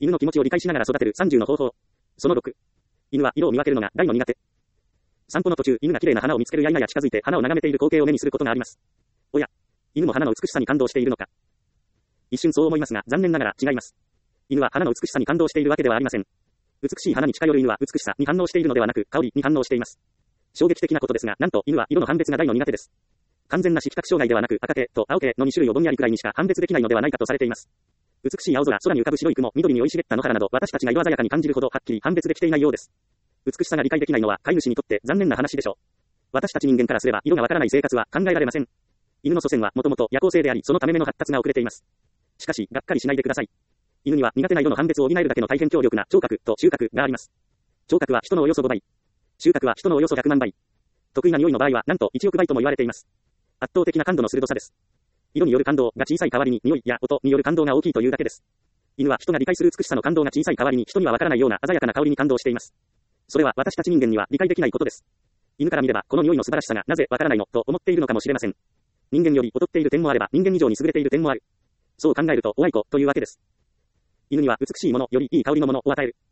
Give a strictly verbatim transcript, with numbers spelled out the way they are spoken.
犬の気持ちを理解しながら育てるさんじゅうの方法。そのろく。犬は色を見分けるのが大の苦手。散歩の途中、犬が綺麗な花を見つけるや否や近づいて花を眺めている光景を目にすることがあります。おや、犬も花の美しさに感動しているのか。一瞬そう思いますが、残念ながら違います。犬は花の美しさに感動しているわけではありません。美しい花に近寄る犬は美しさに反応しているのではなく、香りに反応しています。衝撃的なことですが、なんと犬は色の判別が大の苦手です。完全な色覚障害ではなく、赤系と青系のに種類をぼんやりくらいにしか判別できないのではないかとされています。美しい青空、空に浮かぶ白い雲、緑に生い茂った野原など、私たちが色鮮やかに感じるほどはっきり判別できていないようです。美しさが理解できないのは飼い主にとって残念な話でしょう。私たち人間からすれば色がわからない生活は考えられません。犬の祖先はもともと夜行性であり、そのため目の発達が遅れています。しかし、がっかりしないでください。犬には苦手な色の判別を補えるだけの大変強力な聴覚と収穫があります。聴覚は人のおよそごばい。収穫は人のおよそひゃくまんばい。得意な匂いの場合はなんといちおくばいとも言われています。圧倒的な感度の鋭さです。色による感動が小さい代わりに匂いや音による感動が大きいというだけです。犬は人が理解する美しさの感動が小さい代わりに人にはわからないような鮮やかな香りに感動しています。それは私たち人間には理解できないことです。犬から見ればこの匂いの素晴らしさがなぜわからないのと思っているのかもしれません。人間より劣っている点もあれば人間以上に優れている点もある。そう考えるとおあいこというわけです。犬には美しいものよりいい香りのものを与える。